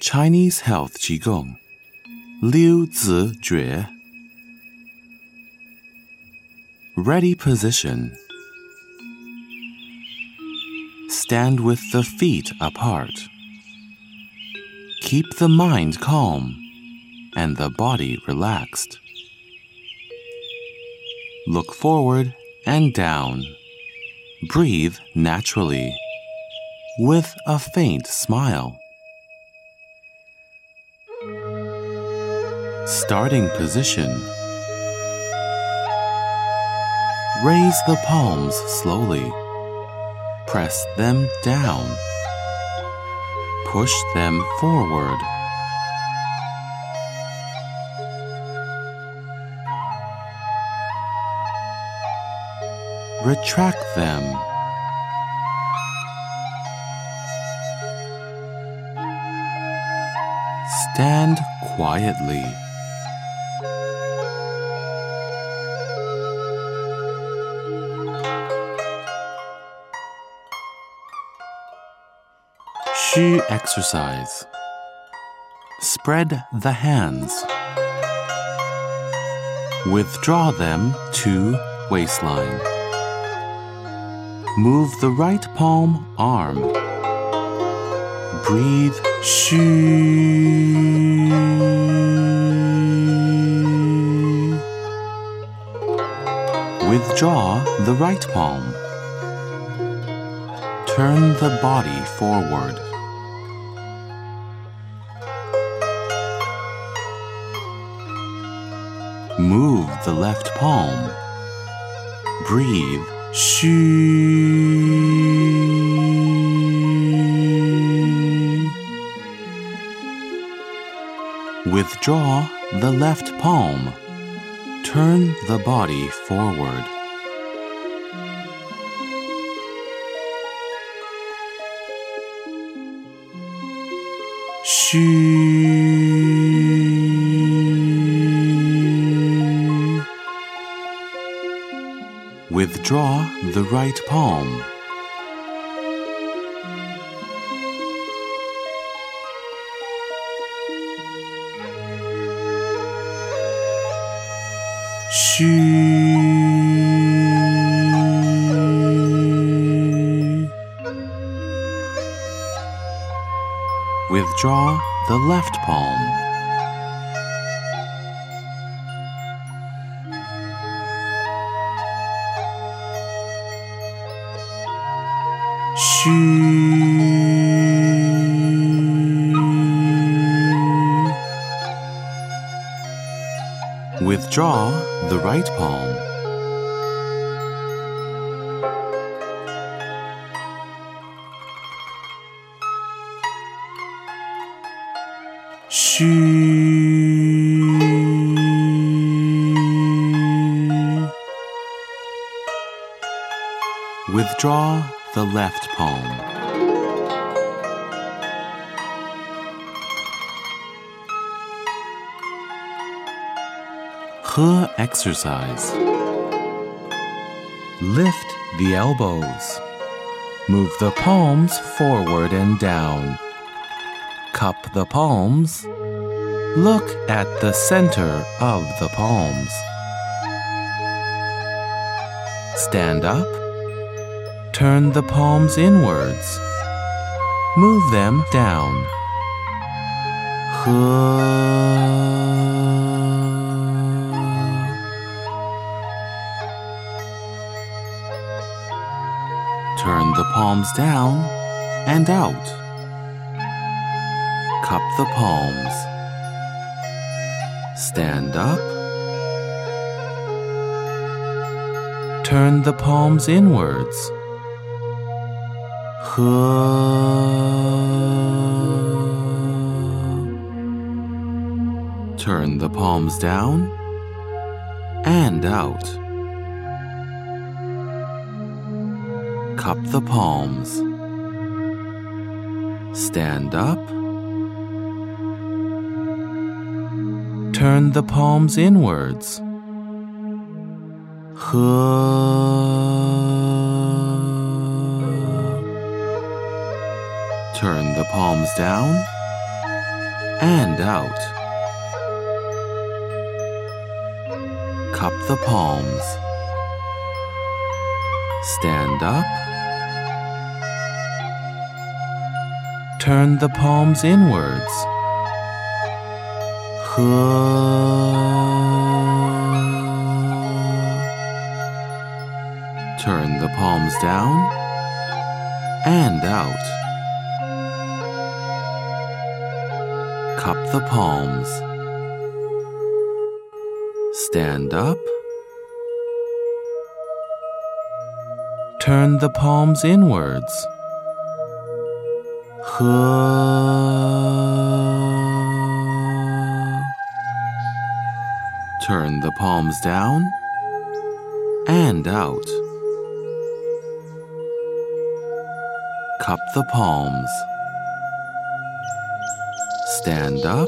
Chinese Health Qigong, Liu Zi Jue. Ready position. Stand with the feet apart. Keep the mind calm and the body relaxed. Look forward and down. Breathe naturally with a faint smile. Starting position. Raise the palms slowly. Press them down. Push them forward. Retract them. Stand quietly. Xu exercise. Spread the hands. Withdraw them to waistline. Move the right palm arm. Breathe Xu. Withdraw the right palm. Turn the body forward. Move the left palm. Breathe Xu. Withdraw the left palm. Turn the body forward. Xu. Withdraw the right palm. Xu. Withdraw the left palm. Xu. Withdraw the right palm. Xu. Withdraw the left palm. He exercise. Lift the elbows. Move the palms forward and down. Cup the palms. Look at the center of the palms. Stand up. Turn the palms inwards. Move them down. Turn the palms down and out. Cup the palms. Stand up. Turn the palms inwards. Turn the palms down and out. Cup the palms. Stand up. Turn the palms inwards. Turn the palms down and out. Cup the palms. Stand up. Turn the palms inwards. Turn the palms down and out. Cup the palms. Stand up. Turn the palms inwards. Turn the palms down and out. Cup the palms. Stand up.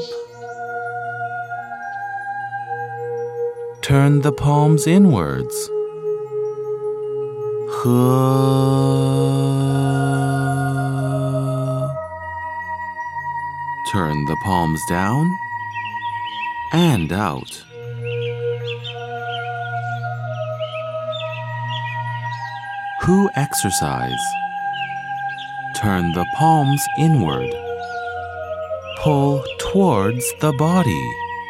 Turn the palms inwards. Turn the palms down and out. Who exercise? Turn the palms inward. Pull towards the body.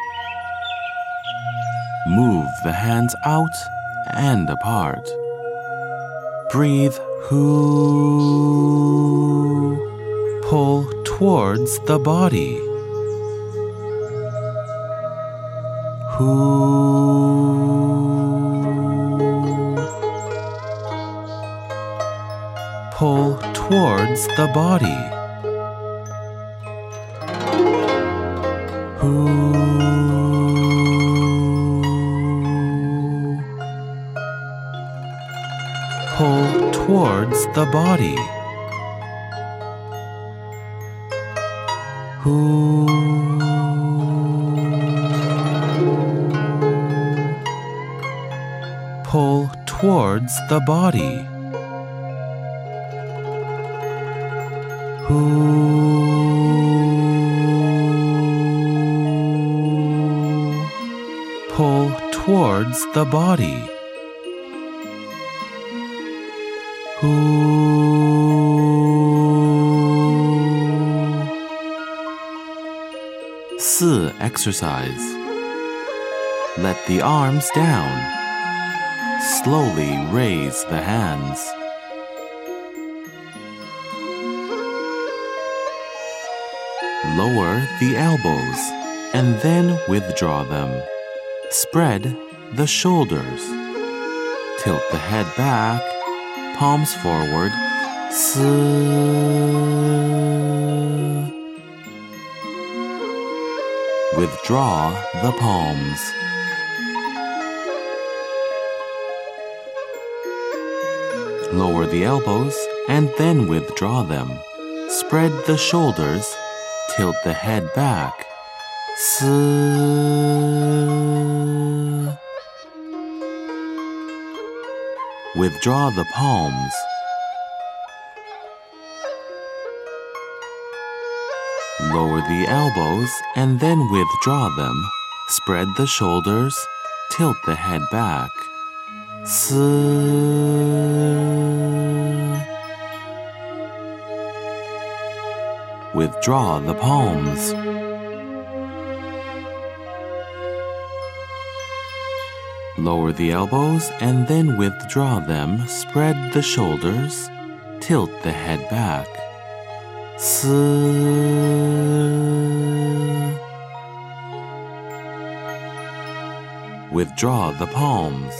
Move the hands out and apart. Breathe who. Pull towards the body. Pull towards the body. Pull towards the body. Pull towards the body. Pull towards the body. Si exercise. Let the arms down. Slowly raise the hands. Lower the elbows and then withdraw them. Spread the shoulders. Tilt the head back, palms forward. Withdraw the palms. Lower the elbows and then withdraw them. Spread the shoulders. Tilt the head back. Withdraw the palms. Lower the elbows and then withdraw them. Spread the shoulders. Tilt the head back. Withdraw the palms. Lower the elbows and then withdraw them. Spread the shoulders. Tilt the head back. Withdraw the palms.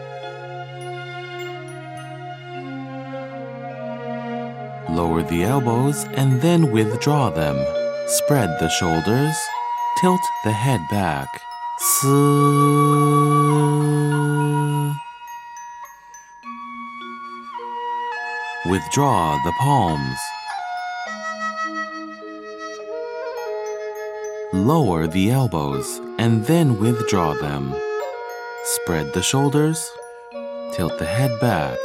Lower the elbows and then withdraw them. Spread the shoulders. Tilt the head back. Withdraw the palms. Lower the elbows and then withdraw them. Spread the shoulders. Tilt the head back.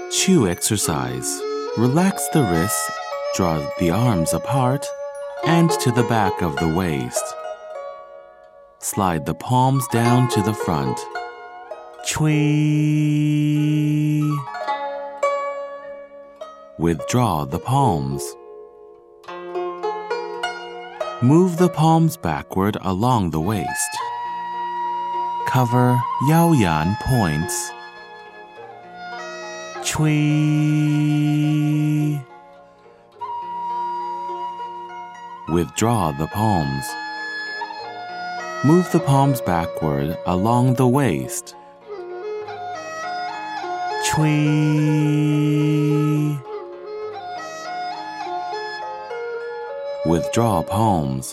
Chew exercise. Relax the wrists, draw the arms apart and to the back of the waist. Slide the palms down to the front. Chui. Withdraw the palms. Move the palms backward along the waist. Cover Yaoyan points. Chui. Withdraw the palms. Move the palms backward along the waist. Chui. Withdraw palms.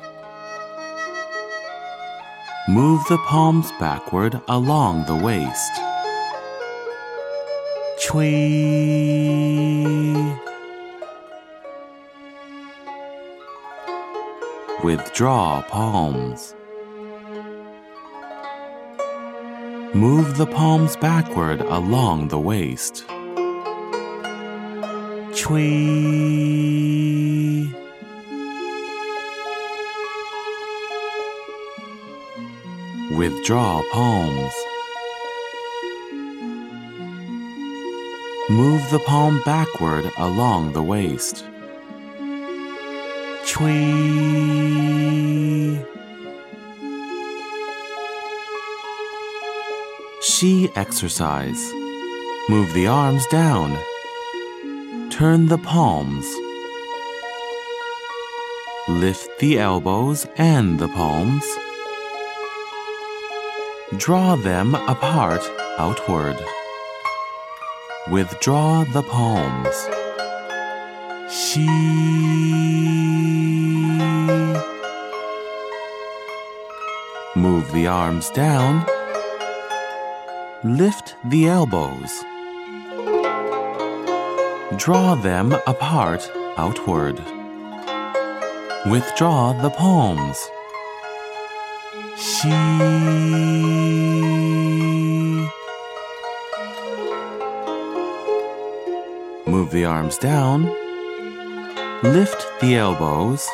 Move the palms backward along the waist. Chui. Withdraw palms. Move the palms backward along the waist. Chui. Withdraw palms. Move the palm backward along the waist. Chui. Shi exercise. Move the arms down. Turn the palms. Lift the elbows and the palms. Draw them apart outward. Withdraw the palms. Shi. Move the arms down. Lift the elbows. Draw them apart outward. Withdraw the palms. Shi. Move the arms down. Lift the elbows.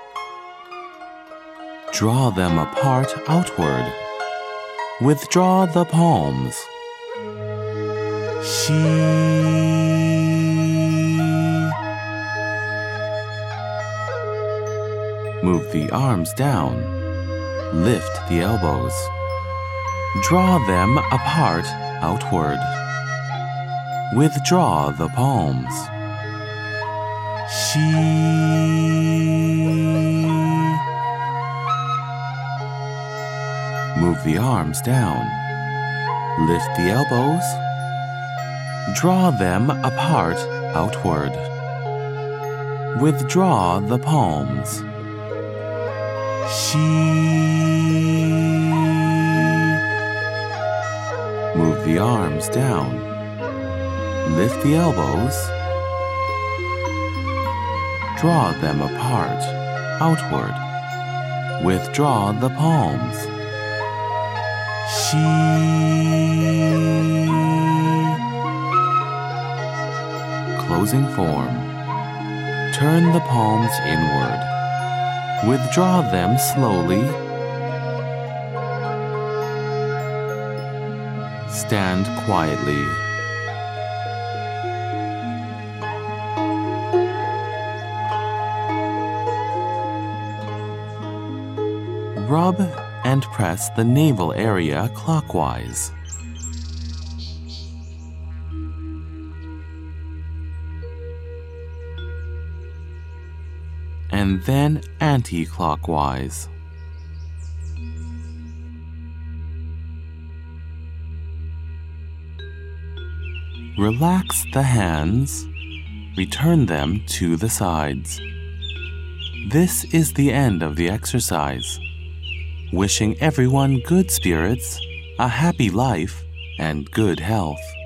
Draw them apart outward. Withdraw the palms. Shi. Move the arms down. Lift the elbows. Draw them apart outward. Withdraw the palms. Shi. Move the arms down. Lift the elbows. Draw them apart outward. Withdraw the palms. Shi. Move the arms down. Lift the elbows. Draw them apart outward. Withdraw the palms. Shi. Closing form. Turn the palms inward. Withdraw them slowly. Stand quietly. Rub and press the navel area clockwise. And then anti-clockwise. Relax the hands. Return them to the sides. This is the end of the exercise. Wishing everyone good spirits, a happy life, and good health.